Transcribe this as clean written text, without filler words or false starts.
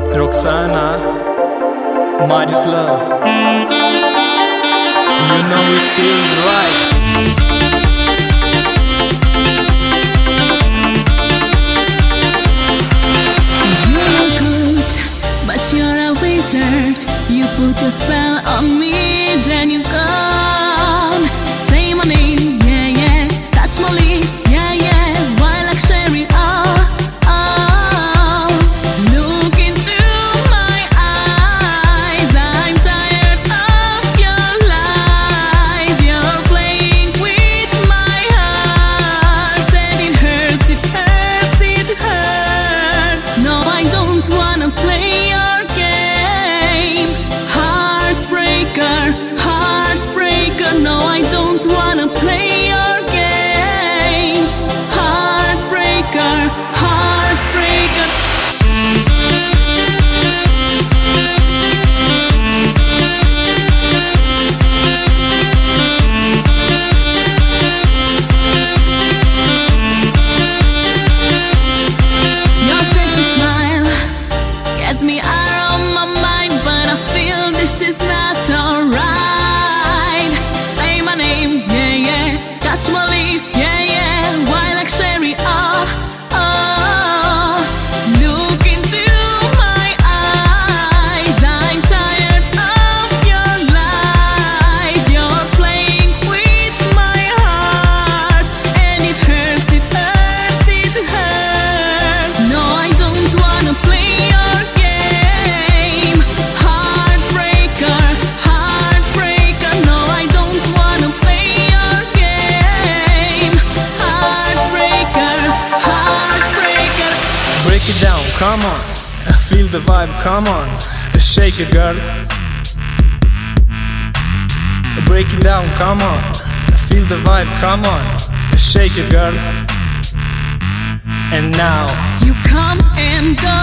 Roxana, Marius Love. You know it feels right. You look good, but you're a wizard. You put your spell on me, then you're gone. Say my name, yeah, yeah. Touch my lips, yeah, yeah. Wine like sherry, oh, oh. Look into my eyes. I'm tired of your lies. You're playing with my heart, and it hurts, it hurts, it hurts. No, I don't wanna play your game. Heartbreaker, heartbreaker. No, I don't wanna play your game. Heartbreaker, heartbreaker. Your sexy smile gets me out of my mind, but I feel this is not alright. Say my name, yeah, yeah. Touch my lips, yeah, yeah. Wine like sherry, oh, oh. Look into my eyes. I'm tired of your lies. You're playing with my heart, and it hurts, it hurts, it hurts. No, I don't wanna play your game. Heartbreaker, heartbreaker. No, I don't wanna play your game. Heartbreaker, heartbreaker. Break it down, come on. Feel the vibe, come on. Shake it, girl. Break it down, come on. Feel the vibe, come on. Shake it, girl. And now You come and go.